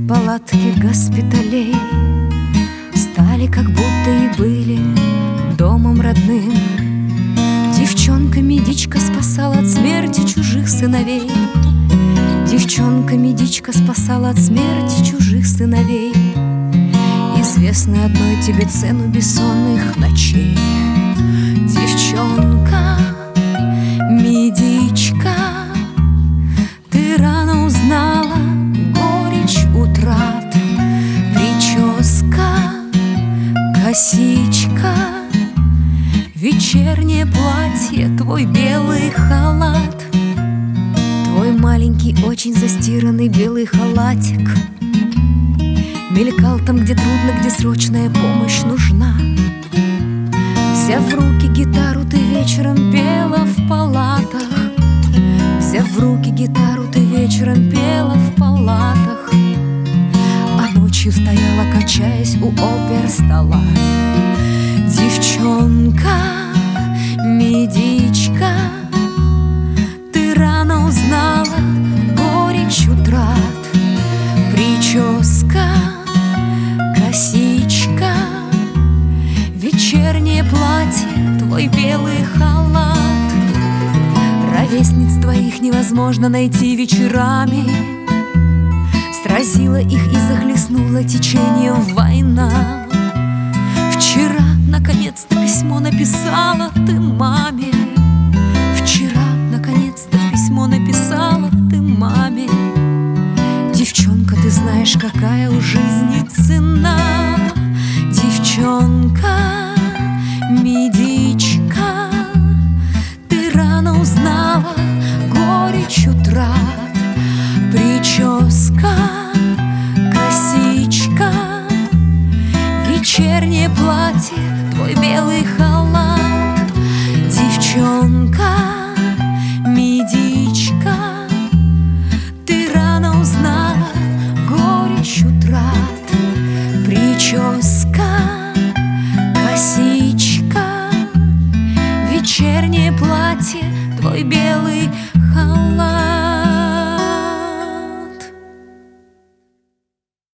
Палатки госпиталей стали, как будто и были, домом родным. Девчонка-медичка спасала от смерти чужих сыновей. Девчонка-медичка спасала от смерти чужих сыновей. Известно одной тебе цену бессонных ночей. Девчонка-медичка, ты рано узнала горечь утрат. Прическа, косичка, вечернее платье, твой белый халат. Твой маленький, очень застиранный белый халатик мелькал там, где трудно, где срочная помощь нужна. Взяв в руки гитару, ты вечером пела в палатах. Взяв в руки гитару, ты вечером пела в палатах. А ночью стояла, качаясь у опер-стола. Девчонка-медичка, ты рано узнала горечь утрат. Прическа, косичка, вечернее платье, твой белый халат. Ровесниц твоих невозможно найти вечерами. Сразила их и захлестнула течением война. Вчера, наконец-то, письмо написала ты маме. Вчера, наконец-то, письмо написала ты маме. Девчонка, ты знаешь, какая у жизни цена. Девчонка-медичка, ты рано узнала горечь утрат. Прическа, косичка, вечернее платье, твой белый халат. Девчонка-медичка, ты рано узнала горечь утрат. Прическа, косичка, вечернее платье, твой белый халат.